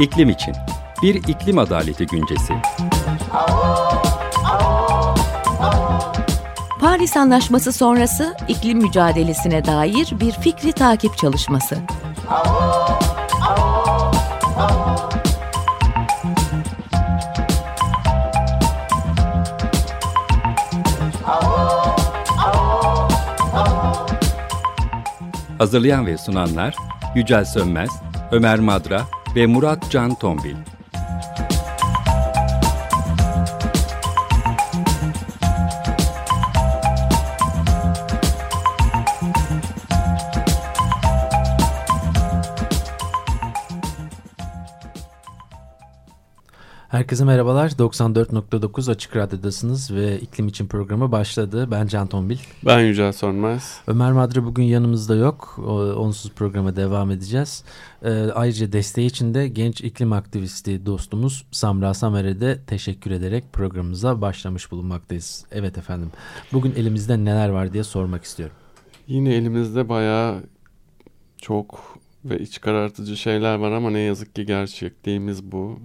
İklim için bir iklim adaleti güncesi. Paris Anlaşması sonrası iklim mücadelesine dair bir fikri takip çalışması. Hazırlayan ve sunanlar Yücel Sönmez, Ömer Madra ve Murat Can Tombil. Herkese merhabalar. 94.9 Açık Radyo'dasınız ve iklim için programı başladı. Ben Can Tombil. Ben Yücel Sönmez. Ömer Madra bugün yanımızda yok. Onsuz programa devam edeceğiz. Ayrıca desteği için de genç iklim aktivisti dostumuz Samra Samer'e de teşekkür ederek programımıza başlamış bulunmaktayız. Evet efendim. Bugün elimizde neler var diye sormak istiyorum. Yine elimizde bayağı çok ve iç karartıcı şeyler var ama ne yazık ki gerçekliğimiz bu.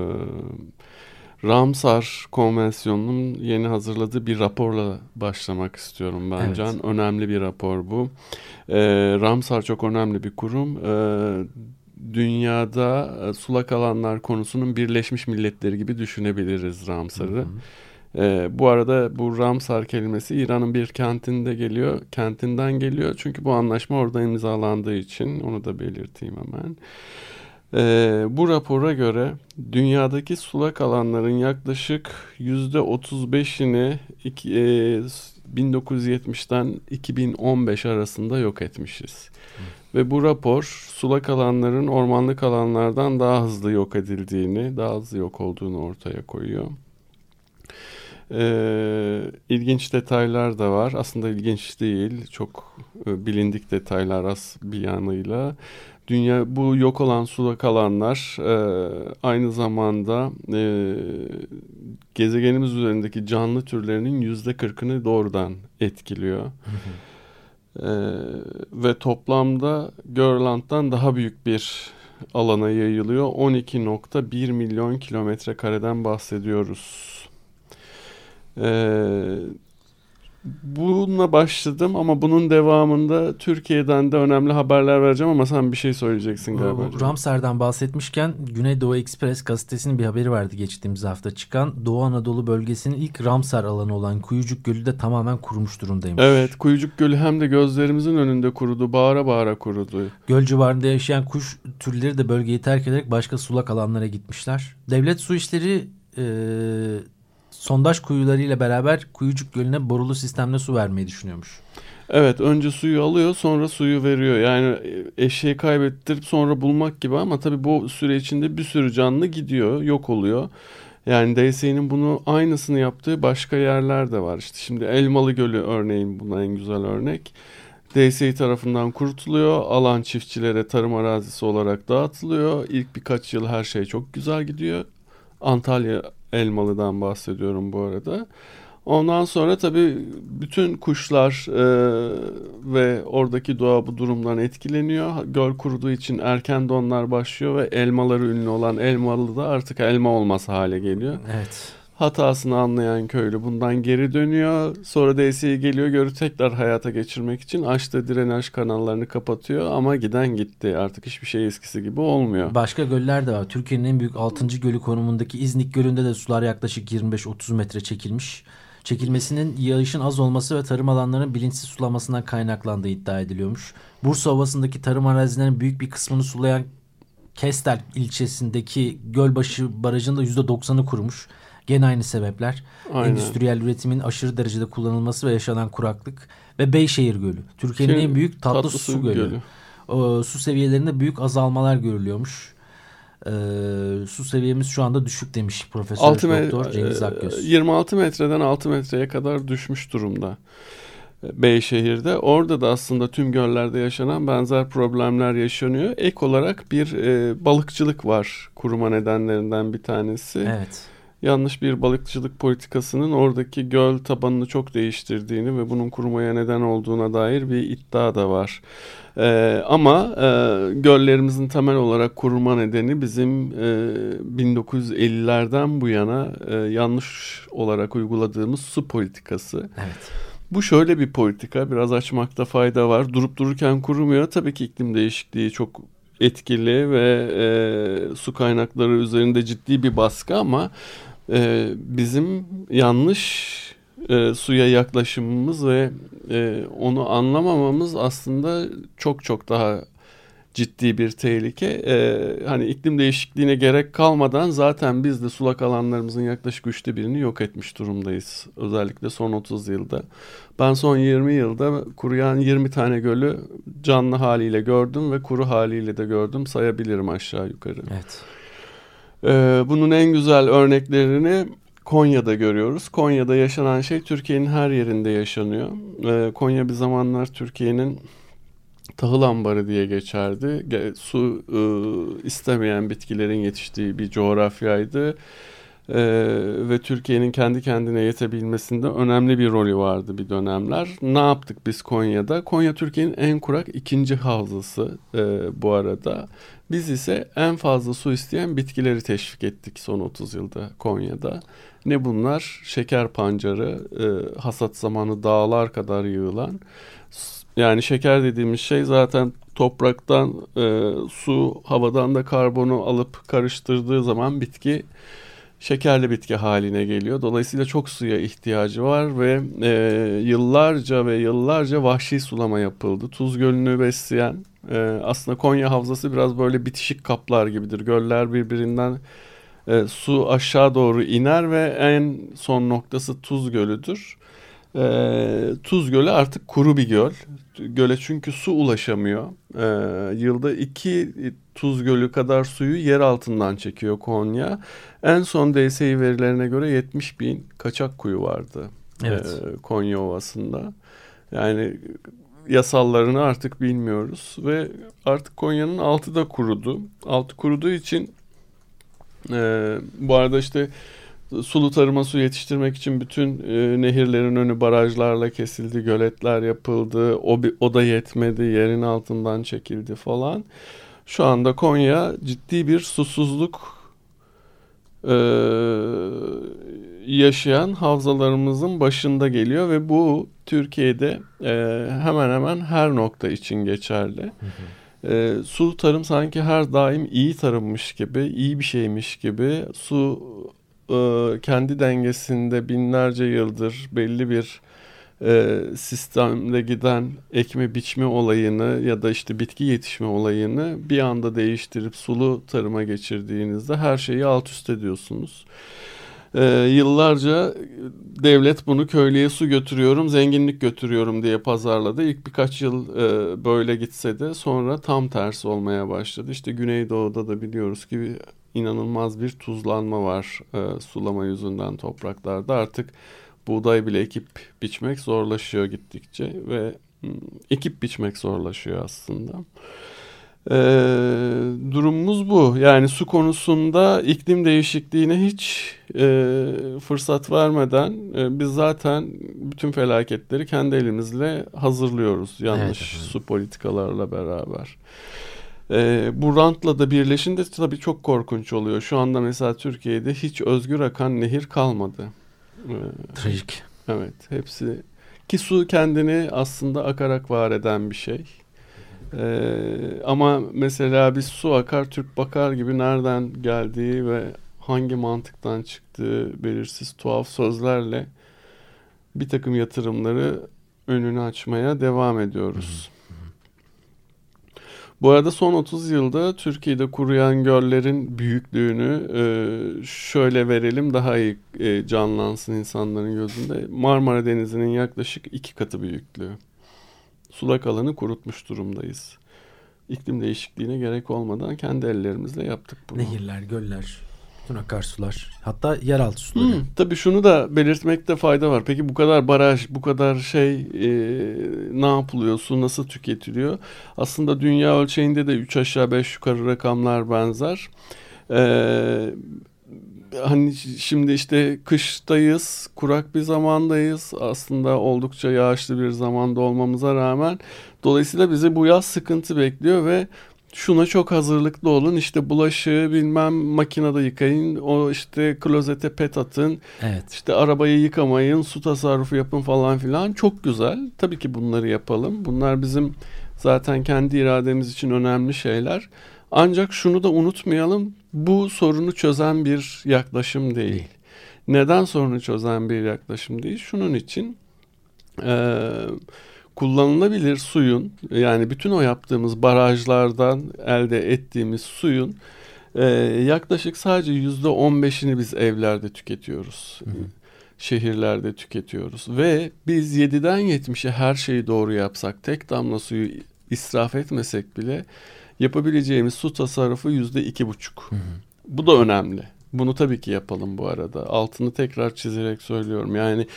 Ramsar Konvensiyonu'nun yeni hazırladığı bir raporla başlamak istiyorum ben. Evet. Can. Önemli bir rapor bu. Ramsar çok önemli bir kurum. Dünyada sulak alanlar konusunun Birleşmiş Milletleri gibi düşünebiliriz Ramsar'ı. Bu arada bu Ramsar kelimesi İran'ın bir kentinden geliyor. Çünkü bu anlaşma orada imzalandığı için onu da belirteyim hemen. Bu rapora göre dünyadaki sulak alanların yaklaşık %35'ini 1970'ten 2015 arasında yok etmişiz. Ve bu rapor sulak alanların ormanlık alanlardan daha hızlı yok edildiğini, daha hızlı yok olduğunu ortaya koyuyor. İlginç detaylar da var. Aslında ilginç değil. Çok bilindik detaylar az bir yanıyla. Bu yok olan sulak alanlar aynı zamanda gezegenimiz üzerindeki canlı türlerinin %40'ını doğrudan etkiliyor. Ve toplamda Grönland'dan daha büyük bir alana yayılıyor. 12.1 milyon kilometre kareden bahsediyoruz. Bununla başladım ama bunun devamında Türkiye'den de önemli haberler vereceğim ama sen bir şey söyleyeceksin galiba. Ramsar'dan bahsetmişken Güneydoğu Express gazetesinin bir haberi vardı geçtiğimiz hafta çıkan. Doğu Anadolu bölgesinin ilk Ramsar alanı olan Kuyucuk Gölü de tamamen kurumuş durumdaymış. Evet, Kuyucuk Gölü hem de gözlerimizin önünde kurudu, bağıra bağıra kurudu. Göl civarında yaşayan kuş türleri de bölgeyi terk ederek başka sulak alanlara gitmişler. Devlet Su İşleri sondaj kuyularıyla beraber Kuyucuk Gölü'ne borulu sistemle su vermeyi düşünüyormuş. Evet, önce suyu alıyor sonra suyu veriyor. Yani eşeği kaybettirip sonra bulmak gibi ama tabii bu süre içinde bir sürü canlı gidiyor, yok oluyor. Yani DSE'nin bunu aynısını yaptığı başka yerler de var. İşte şimdi Elmalı Gölü örneğin buna en güzel örnek. DSE tarafından kurutuluyor. Alan çiftçilere tarım arazisi olarak dağıtılıyor. İlk birkaç yıl her şey çok güzel gidiyor. Antalya Elmalı'dan bahsediyorum bu arada. Ondan sonra tabii bütün kuşlar ve oradaki doğa bu durumdan etkileniyor. Göl kuruduğu için erken donlar başlıyor ve elmaları ünlü olan Elmalı da artık elma olmaz hale geliyor. Evet. Hatasını anlayan köylü bundan geri dönüyor. Sonra DSİ geliyor, gölü tekrar hayata geçirmek için açtığı drenaj kanallarını kapatıyor ama giden gitti. Artık hiçbir şey eskisi gibi olmuyor. Başka göller de var. Türkiye'nin en büyük 6. gölü konumundaki İznik Gölü'nde de sular yaklaşık 25-30 metre çekilmiş. Çekilmesinin yağışın az olması ve tarım alanlarının bilinçsiz sulamasından kaynaklandığı iddia ediliyormuş. Bursa Ovası'ndaki tarım arazilerinin büyük bir kısmını sulayan Kestel ilçesindeki Gölbaşı Barajı'nın da %90'ı kurumuş. Gene aynı sebepler. Aynen. Endüstriyel üretimin aşırı derecede kullanılması ve yaşanan kuraklık ve Beyşehir Gölü. Türkiye'nin en büyük tatlı su gölü. Su seviyelerinde büyük azalmalar görülüyormuş. Su seviyemiz şu anda düşük demiş Profesör Doktor Cengiz Akgöz. 26 metreden 6 metreye kadar düşmüş durumda Beyşehir'de. Orada da aslında tüm göllerde yaşanan benzer problemler yaşanıyor. Ek olarak bir balıkçılık var kuruma nedenlerinden bir tanesi. Evet. yanlış bir balıkçılık politikasının oradaki göl tabanını çok değiştirdiğini ve bunun kurumaya neden olduğuna dair bir iddia da var. Ama göllerimizin temel olarak kuruma nedeni bizim 1950'lerden bu yana yanlış olarak uyguladığımız su politikası. Evet. Bu şöyle bir politika, biraz açmakta fayda var. Durup dururken kurumuyor. Tabii ki iklim değişikliği çok etkili ve su kaynakları üzerinde ciddi bir baskı ama bizim yanlış suya yaklaşımımız ve onu anlamamamız aslında çok çok daha ciddi bir tehlike. Hani iklim değişikliğine gerek kalmadan zaten biz de sulak alanlarımızın yaklaşık 1/3'ünü yok etmiş durumdayız. Özellikle son 30 yılda. Ben son 20 yılda kuruyan 20 tane gölü canlı haliyle gördüm ve kuru haliyle de gördüm. Sayabilirim aşağı yukarı. Evet. Bunun en güzel örneklerini Konya'da görüyoruz. Konya'da yaşanan şey Türkiye'nin her yerinde yaşanıyor. Konya bir zamanlar Türkiye'nin tahıl ambarı diye geçerdi. Su istemeyen bitkilerin yetiştiği bir coğrafyaydı. Ve Türkiye'nin kendi kendine yetebilmesinde önemli bir rolü vardı bir dönemler. Ne yaptık biz Konya'da? Konya Türkiye'nin en kurak ikinci havzası bu arada. Biz ise en fazla su isteyen bitkileri teşvik ettik son 30 yılda Konya'da. Ne bunlar? Şeker pancarı, hasat zamanı dağlar kadar yığılan. Yani şeker dediğimiz şey zaten topraktan su, havadan da karbonu alıp karıştırdığı zaman bitki şekerli bitki haline geliyor. Dolayısıyla çok suya ihtiyacı var ve yıllarca vahşi sulama yapıldı. Tuz Gölü'nü besleyen aslında Konya Havzası biraz böyle bitişik kaplar gibidir. Göller birbirinden su aşağı doğru iner ve en son noktası Tuz Gölü'dür. Tuz Gölü artık kuru bir göl. Göle çünkü su ulaşamıyor. Yılda 2 Tuz Gölü kadar suyu yer altından çekiyor Konya. En son DSİ verilerine göre 70.000 kaçak kuyu vardı Konya Ovası'nda. Yani yasallarını artık bilmiyoruz ve artık Konya'nın altı da kurudu. Altı kuruduğu için bu arada işte sulu tarıma su yetiştirmek için bütün nehirlerin önü barajlarla kesildi, göletler yapıldı. O da yetmedi, yerin altından çekildi falan. Şu anda Konya ciddi bir susuzluk yaşayan havzalarımızın başında geliyor ve bu Türkiye'de hemen hemen her nokta için geçerli. Sulu tarım sanki her daim iyi tarımmış gibi, iyi bir şeymiş gibi. Su kendi dengesinde binlerce yıldır belli bir sistemde giden ekme biçme olayını ya da işte bitki yetişme olayını bir anda değiştirip sulu tarıma geçirdiğinizde her şeyi alt üst ediyorsunuz. Yıllarca devlet bunu köylüye su götürüyorum, zenginlik götürüyorum diye pazarladı. İlk birkaç yıl böyle gitse de sonra tam tersi olmaya başladı. İşte Güneydoğu'da da biliyoruz ki inanılmaz bir tuzlanma var sulama yüzünden topraklarda. Artık buğday bile ekip biçmek zorlaşıyor gittikçe ve ekip biçmek zorlaşıyor aslında. Durumumuz bu. Yani su konusunda iklim değişikliğine hiç fırsat vermeden biz zaten bütün felaketleri kendi elimizle hazırlıyoruz. Yanlış su politikalarla beraber. Bu rantla da birleşince tabii çok korkunç oluyor. Şu anda mesela Türkiye'de hiç özgür akan nehir kalmadı. Trajik. Evet, hepsi ki su kendini aslında akarak var eden bir şey. Ama mesela bir su akar Türk bakar gibi nereden geldiği ve hangi mantıktan çıktığı belirsiz tuhaf sözlerle bir takım yatırımları önünü açmaya devam ediyoruz. Bu arada son 30 yılda Türkiye'de kuruyan göllerin büyüklüğünü şöyle verelim daha iyi canlansın insanların gözünde. Marmara Denizi'nin yaklaşık 2 katı büyüklüğü. Sulak alanı kurutmuş durumdayız. İklim değişikliğine gerek olmadan kendi ellerimizle yaptık bunu. Nehirler, göller, bütün akarsular, hatta yeraltı suları. Tabii şunu da belirtmekte fayda var. Peki bu kadar baraj, bu kadar ne yapılıyor? Su nasıl tüketiliyor? Aslında dünya ölçeğinde de 3 aşağı 5 yukarı rakamlar benzer. hani şimdi işte kıştayız, kurak bir zamandayız. Aslında oldukça yağışlı bir zamanda olmamıza rağmen. Dolayısıyla bizi bu yaz sıkıntı bekliyor ve şuna çok hazırlıklı olun. İşte bulaşığı bilmem makinede yıkayın. O işte klozete pet atın. Evet. İşte arabayı yıkamayın. Su tasarrufu yapın falan filan. Çok güzel. Tabii ki bunları yapalım. Bunlar bizim zaten kendi irademiz için önemli şeyler. Ancak şunu da unutmayalım. Bu sorunu çözen bir yaklaşım değil. Neden sorunu çözen bir yaklaşım değil? Şunun için kullanılabilir suyun, yani bütün o yaptığımız barajlardan elde ettiğimiz suyun yaklaşık sadece %15'ini biz evlerde tüketiyoruz. Hı hı. Şehirlerde tüketiyoruz ve biz 7'den 70'e her şeyi doğru yapsak, tek damla suyu israf etmesek bile yapabileceğimiz su tasarrufu %2,5. Hı hı. Bu da önemli. Bunu tabii ki yapalım bu arada. Altını tekrar çizerek söylüyorum. Yani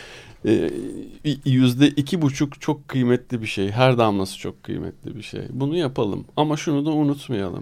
%2,5 çok kıymetli bir şey. Her damlası çok kıymetli bir şey. Bunu yapalım. Ama şunu da unutmayalım.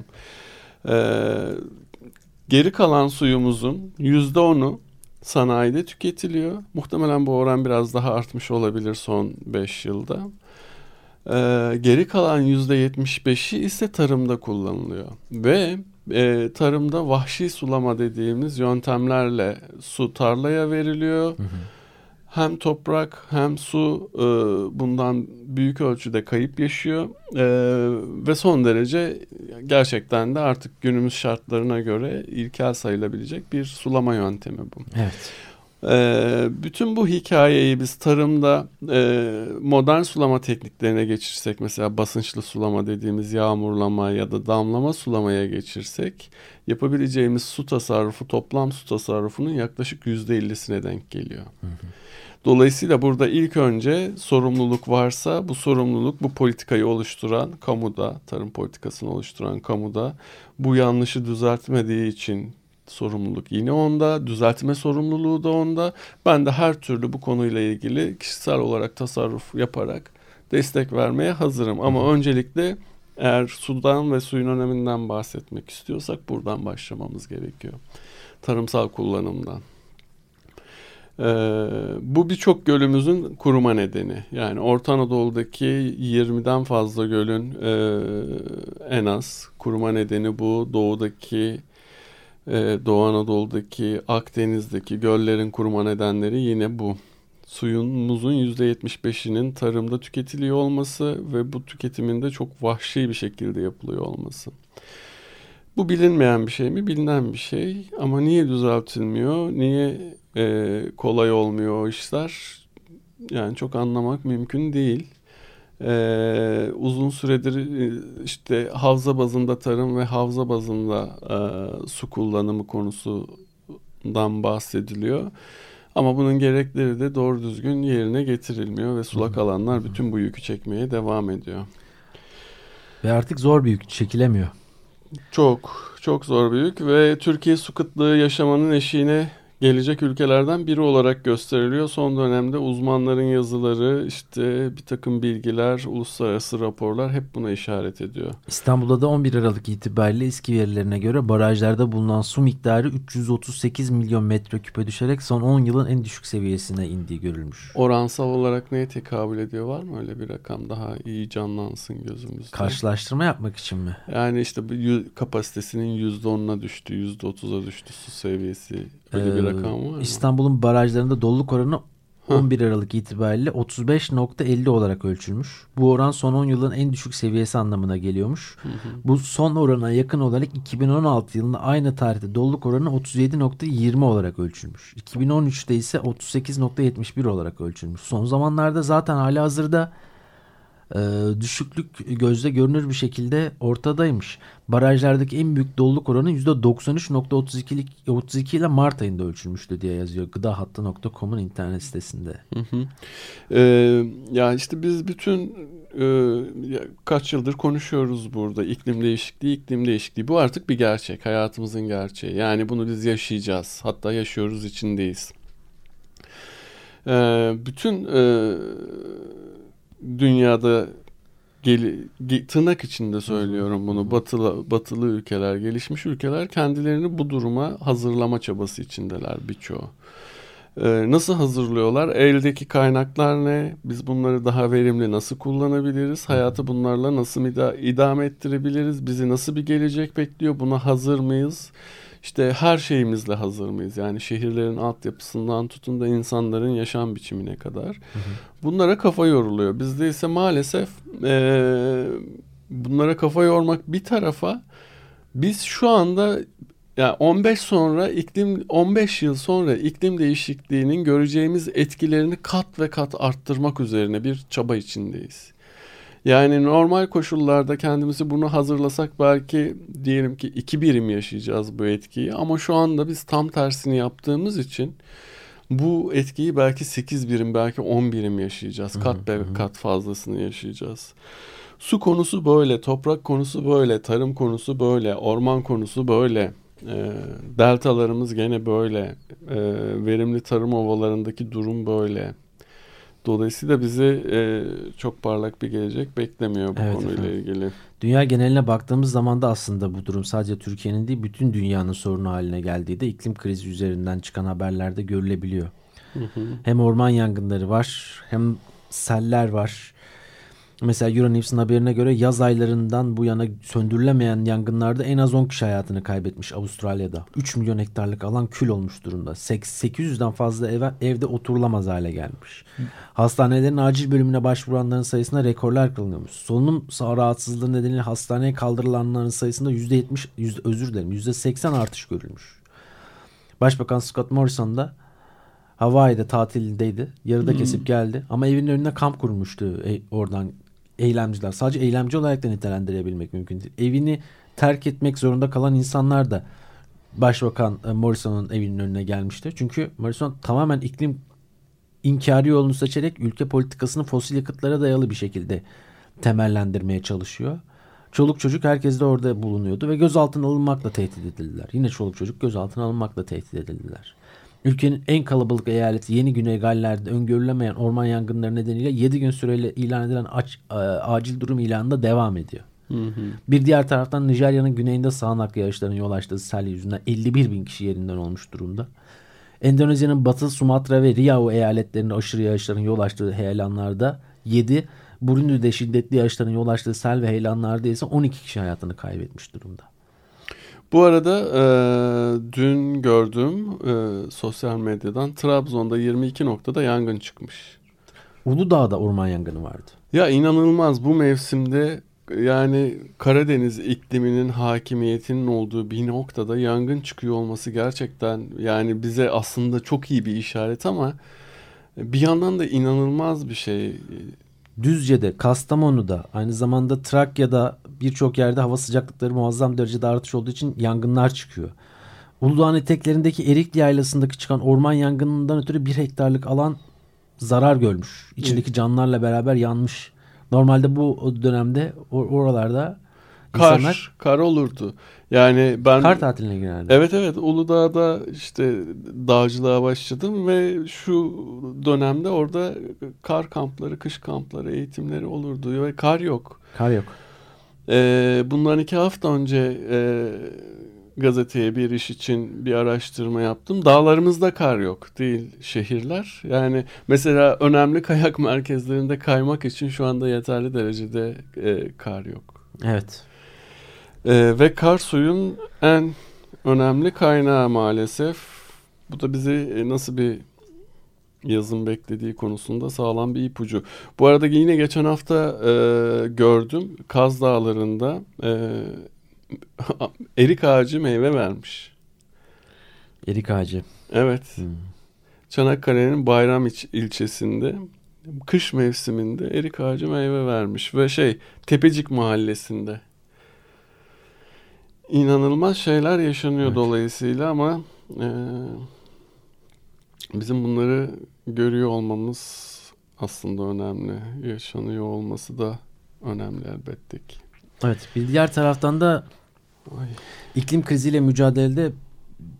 Geri kalan suyumuzun %10'u sanayide tüketiliyor. Muhtemelen bu oran biraz daha artmış olabilir son 5 yılda. Geri kalan %75'i ise tarımda kullanılıyor. Ve tarımda vahşi sulama dediğimiz yöntemlerle su tarlaya veriliyor. Hı hı. Hem toprak hem su bundan büyük ölçüde kayıp yaşıyor. Ve son derece gerçekten de artık günümüz şartlarına göre ilkel sayılabilecek bir sulama yöntemi bu. Evet. Bütün bu hikayeyi biz tarımda modern sulama tekniklerine geçirsek, mesela basınçlı sulama dediğimiz yağmurlama ya da damlama sulamaya geçirsek, yapabileceğimiz su tasarrufu, toplam su tasarrufunun yaklaşık %50'sine denk geliyor. Hı hı. Dolayısıyla burada ilk önce sorumluluk varsa bu sorumluluk bu politikayı oluşturan kamuda, tarım politikasını oluşturan kamuda, bu yanlışı düzeltmediği için sorumluluk yine onda, düzeltme sorumluluğu da onda. Ben de her türlü bu konuyla ilgili kişisel olarak tasarruf yaparak destek vermeye hazırım. Ama öncelikle eğer sudan ve suyun öneminden bahsetmek istiyorsak buradan başlamamız gerekiyor. Tarımsal kullanımdan. Bu birçok gölümüzün kuruma nedeni. Yani Orta Anadolu'daki 20'den fazla gölün en az kuruma nedeni bu. Doğu Anadolu'daki, Akdeniz'deki göllerin kuruma nedenleri yine bu. Suyumuzun %75'inin tarımda tüketiliyor olması ve bu tüketimin de çok vahşi bir şekilde yapılıyor olması. Bu bilinmeyen bir şey mi? Bilinen bir şey. Ama niye düzeltilmiyor? Niye kolay olmuyor o işler? Yani çok anlamak mümkün değil. Uzun süredir işte havza bazında tarım ve havza bazında su kullanımı konusundan bahsediliyor. Ama bunun gerekleri de doğru düzgün yerine getirilmiyor ve sulak alanlar bütün bu yükü çekmeye devam ediyor. Ve artık zor bir yük, çekilemiyor. Çok zor bir yük ve Türkiye su kıtlığı yaşamanın eşiğine gelecek ülkelerden biri olarak gösteriliyor. Son dönemde uzmanların yazıları, işte bir takım bilgiler, uluslararası raporlar hep buna işaret ediyor. İstanbul'da da 11 Aralık itibariyle eski verilerine göre barajlarda bulunan su miktarı 338 milyon metreküpe düşerek son 10 yılın en düşük seviyesine indiği görülmüş. Oransal olarak neye tekabül ediyor? Var mı öyle bir rakam daha iyi canlansın gözümüzde? Karşılaştırma yapmak için mi? Yani işte kapasitesinin %10'una düştü, %30'a düştü su seviyesi. Öyle bir rakam var mı? İstanbul'un barajlarında doluluk oranı 11 Aralık itibariyle 35.50 olarak ölçülmüş. Bu oran son 10 yılın en düşük seviyesi anlamına geliyormuş. Hı hı. Bu son orana yakın olarak 2016 yılında aynı tarihte doluluk oranı 37.20 olarak ölçülmüş. 2013'te ise 38.71 olarak ölçülmüş. Son zamanlarda zaten halihazırda düşüklük gözle görünür bir şekilde ortadaymış. Barajlardaki en büyük doluluk oranı %93.32 ile Mart ayında ölçülmüştü diye yazıyor gıdahattı.com'un internet sitesinde. Hı hı. Ya işte biz bütün kaç yıldır konuşuyoruz burada iklim değişikliği. Bu artık bir gerçek, hayatımızın gerçeği. Yani bunu biz yaşayacağız. Hatta yaşıyoruz, içindeyiz. Bütün dünyada tırnak içinde söylüyorum bunu, batılı ülkeler, gelişmiş ülkeler kendilerini bu duruma hazırlama çabası içindeler birçoğu. Nasıl hazırlıyorlar? Eldeki kaynaklar ne? Biz bunları daha verimli nasıl kullanabiliriz? Hayatı bunlarla nasıl idame ettirebiliriz? Bizi nasıl bir gelecek bekliyor? Buna hazır mıyız? İşte her şeyimizle hazır mıyız? Yani şehirlerin altyapısından tutun da insanların yaşam biçimine kadar. Bunlara kafa yoruluyor. Bizde ise maalesef bunlara kafa yormak bir tarafa, biz şu anda yani 15 yıl sonra iklim değişikliğinin göreceğimiz etkilerini kat ve kat arttırmak üzerine bir çaba içindeyiz. Yani normal koşullarda kendimizi buna hazırlasak belki diyelim ki 2 birim yaşayacağız bu etkiyi, ama şu anda biz tam tersini yaptığımız için bu etkiyi belki 8 birim, belki 10 birim yaşayacağız. Kat be kat fazlasını yaşayacağız. Su konusu böyle, toprak konusu böyle, tarım konusu böyle, orman konusu böyle. Deltalarımız gene böyle. Verimli tarım ovalarındaki durum böyle. Dolayısıyla bizi çok parlak bir gelecek beklemiyor bu konuyla ilgili. Dünya geneline baktığımız zaman da aslında bu durum sadece Türkiye'nin değil, bütün dünyanın sorunu haline geldiği de iklim krizi üzerinden çıkan haberlerde görülebiliyor. Hem orman yangınları var, hem seller var. Mesela Euronews'un haberine göre yaz aylarından bu yana söndürülemeyen yangınlarda en az 10 kişi hayatını kaybetmiş Avustralya'da. 3 milyon hektarlık alan kül olmuş durumda. 800'den fazla evde oturulamaz hale gelmiş. Hastanelerin acil bölümüne başvuranların sayısında rekorlar kırılıyormuş. Solunum rahatsızlığı nedeniyle hastaneye kaldırılanların sayısında %80 artış görülmüş. Başbakan Scott Morrison da Hawaii'de tatildeydi. Yarıda kesip geldi. Ama evinin önüne kamp kurmuştu oradan eylemciler. Sadece eylemci olarak da nitelendirebilmek mümkün değil. Evini terk etmek zorunda kalan insanlar da Başbakan Morrison'un evinin önüne gelmişti. Çünkü Morrison tamamen iklim inkarı yolunu seçerek ülke politikasını fosil yakıtlara dayalı bir şekilde temellendirmeye çalışıyor. Çoluk çocuk herkes de orada bulunuyordu ve gözaltına alınmakla tehdit edildiler. Yine çoluk çocuk gözaltına alınmakla tehdit edildiler. Ülkenin en kalabalık eyaleti Yeni Güney Galler'de öngörülemeyen orman yangınları nedeniyle 7 gün süreyle ilan edilen acil durum ilanında devam ediyor. Bir diğer taraftan Nijerya'nın güneyinde sağanak yağışların yol açtığı sel yüzünden 51 bin kişi yerinden olmuş durumda. Endonezya'nın Batı Sumatra ve Riau eyaletlerinde aşırı yağışların yol açtığı heyelanlarda 7, Burundi'de şiddetli yağışların yol açtığı sel ve heyelanlarda ise 12 kişi hayatını kaybetmiş durumda. Bu arada dün gördüm sosyal medyadan, Trabzon'da 22 noktada yangın çıkmış. Uludağ'da orman yangını vardı. Ya inanılmaz, bu mevsimde yani Karadeniz ikliminin hakimiyetinin olduğu bir noktada yangın çıkıyor olması gerçekten yani bize aslında çok iyi bir işaret, ama bir yandan da inanılmaz bir şey. Düzce'de, Kastamonu'da, aynı zamanda Trakya'da birçok yerde hava sıcaklıkları muazzam derecede artış olduğu için yangınlar çıkıyor. Uludağ'ın eteklerindeki Erikli Yaylası'ndaki çıkan orman yangınından ötürü 1 hektarlık alan zarar görmüş. İçindeki canlılarla beraber yanmış. Normalde bu dönemde oralarda insanlar kar olurdu. Yani ben kar tatiline girerdi. Evet, Uludağ'da işte dağcılığa başladım ve şu dönemde orada kar kampları, kış kampları, eğitimleri olurdu ve kar yok. Kar yok. Bundan 2 hafta önce gazeteye bir iş için bir araştırma yaptım. Dağlarımızda kar yok, değil şehirler. Yani mesela önemli kayak merkezlerinde kaymak için şu anda yeterli derecede kar yok. Evet. Ve kar suyun en önemli kaynağı maalesef. Bu da bizi nasıl bir yazın beklediği konusunda sağlam bir ipucu. Bu arada yine geçen hafta gördüm, Kaz Dağları'nda erik ağacı meyve vermiş. Erik ağacı. Evet. Çanakkale'nin Bayram ilçesinde kış mevsiminde erik ağacı meyve vermiş ve Tepecik mahallesinde. İnanılmaz şeyler yaşanıyor dolayısıyla, ama bizim bunları görüyor olmamız aslında önemli. Yaşanıyor olması da önemli elbette ki. Evet, bir diğer taraftan da iklim kriziyle mücadelede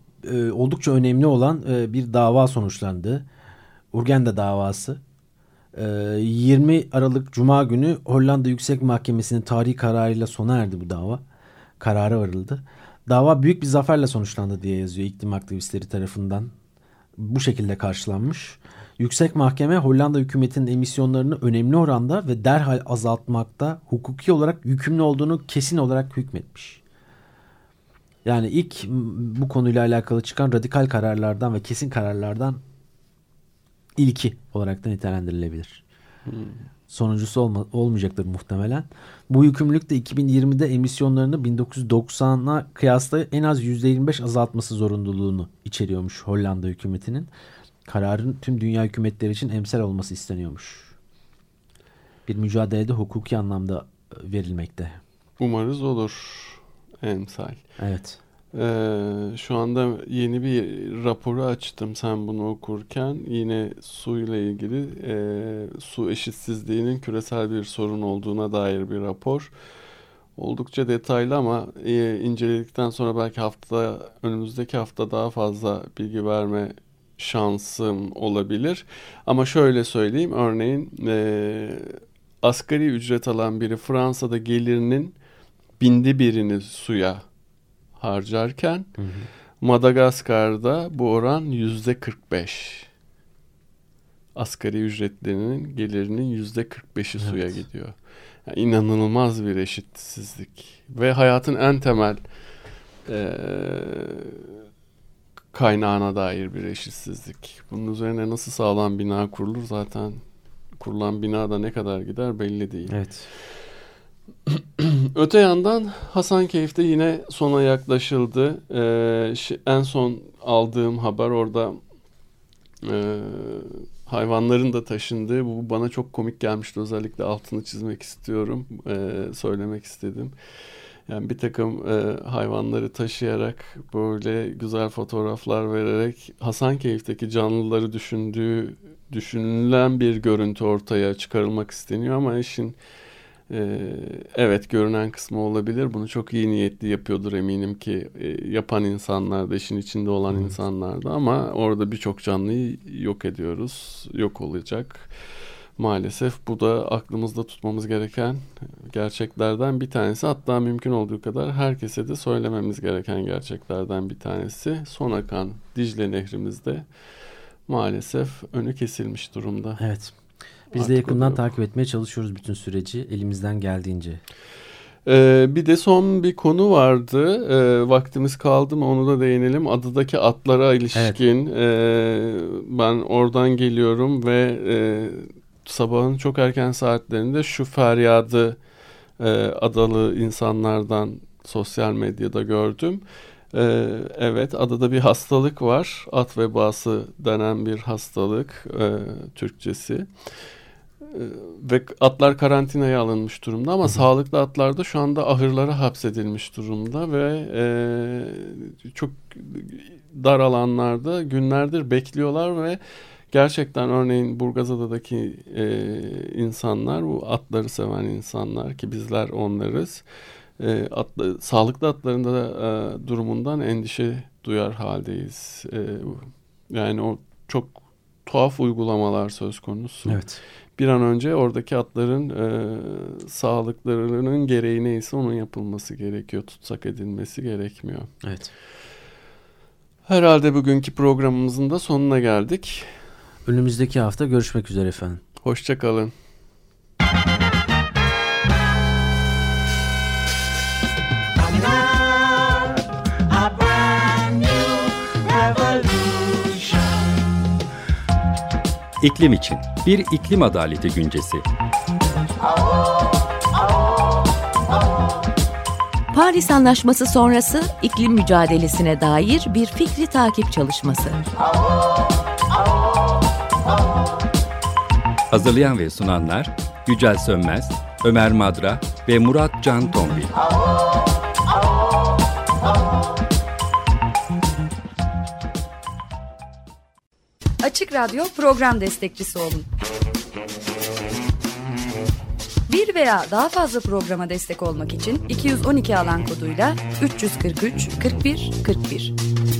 oldukça önemli olan bir dava sonuçlandı. Urgenda davası. 20 Aralık Cuma günü Hollanda Yüksek Mahkemesi'nin tarihi kararıyla sona erdi bu dava. Karara varıldı. Dava büyük bir zaferle sonuçlandı diye yazıyor iklim aktivistleri tarafından. Bu şekilde karşılanmış. Yüksek Mahkeme Hollanda hükümetinin emisyonlarını önemli oranda ve derhal azaltmakta hukuki olarak yükümlü olduğunu kesin olarak hükmetmiş. Yani ilk bu konuyla alakalı çıkan radikal kararlardan ve kesin kararlardan ilki olarak da nitelendirilebilir. Sonuncusu olmayacaktır muhtemelen. Bu yükümlülük de 2020'de emisyonlarını 1990'a kıyasla en az %25 azaltması zorunluluğunu içeriyormuş Hollanda hükümetinin. Kararın tüm dünya hükümetleri için emsal olması isteniyormuş. Bir mücadelede hukuki anlamda verilmekte. Umarız olur emsal. Evet. Şu anda yeni bir raporu açtım sen bunu okurken. Yine su ile ilgili su eşitsizliğinin küresel bir sorun olduğuna dair bir rapor. Oldukça detaylı ama inceledikten sonra belki önümüzdeki hafta daha fazla bilgi verme şansım olabilir. Ama şöyle söyleyeyim, örneğin asgari ücret alan biri Fransa'da gelirinin 1/1000'ini suya harcarken Madagaskar'da bu oran %45. Asgari ücretlerinin gelirinin %45'i suya gidiyor. Yani inanılmaz bir eşitsizlik ve hayatın en temel kaynağına dair bir eşitsizlik. Bunun üzerine nasıl sağlam bina kurulur, zaten kurulan bina da ne kadar gider belli değil. Evet. Öte yandan Hasankeyf'te yine sona yaklaşıldı. En son aldığım haber orada hayvanların da taşındığı, bu bana çok komik gelmişti. Özellikle altını çizmek istiyorum, söylemek istedim. Yani bir takım hayvanları taşıyarak, böyle güzel fotoğraflar vererek Hasankeyf'teki canlıları düşünülen bir görüntü ortaya çıkarılmak isteniyor ama işin evet görünen kısmı olabilir. Bunu çok iyi niyetli yapıyordur eminim ki yapan insanlar da, işin içinde olan insanlar da, ama orada birçok canlıyı yok ediyoruz. Yok olacak. Maalesef bu da aklımızda tutmamız gereken gerçeklerden bir tanesi. Hatta mümkün olduğu kadar herkese de söylememiz gereken gerçeklerden bir tanesi. Son akan Dicle Nehrimizde maalesef önü kesilmiş durumda. Evet. Biz de yakından takip etmeye çalışıyoruz bütün süreci elimizden geldiğince. Bir de son bir konu vardı. Vaktimiz kaldı mı onu da değinelim. Adadaki atlara ilişkin. Evet. Ben oradan geliyorum ve sabahın çok erken saatlerinde şu feryadı adalı insanlardan sosyal medyada gördüm. Evet, adada bir hastalık var. At vebası denen bir hastalık, Türkçesi. Ve atlar karantinaya alınmış durumda ama sağlıklı atlar da şu anda ahırlara hapsedilmiş durumda ve çok dar alanlarda günlerdir bekliyorlar ve gerçekten örneğin Burgazada'daki insanlar, bu atları seven insanlar ki bizler onlarız, sağlıklı atların da durumundan endişe duyar haldeyiz. Yani o çok tuhaf uygulamalar söz konusu. Evet. Bir an önce oradaki atların sağlıklarının gereği neyse onun yapılması gerekiyor. Tutsak edilmesi gerekmiyor. Evet. Herhalde bugünkü programımızın da sonuna geldik. Önümüzdeki hafta görüşmek üzere efendim. Hoşça kalın. İklim için bir iklim adaleti güncesi. Paris Anlaşması sonrası iklim mücadelesine dair bir fikri takip çalışması. Hazırlayan ve sunanlar Yücel Sönmez, Ömer Madra ve Murat Can Tombil. Açık Radyo program destekçisi olun. Bir veya daha fazla programa destek olmak için 212 alan koduyla 343 41 41.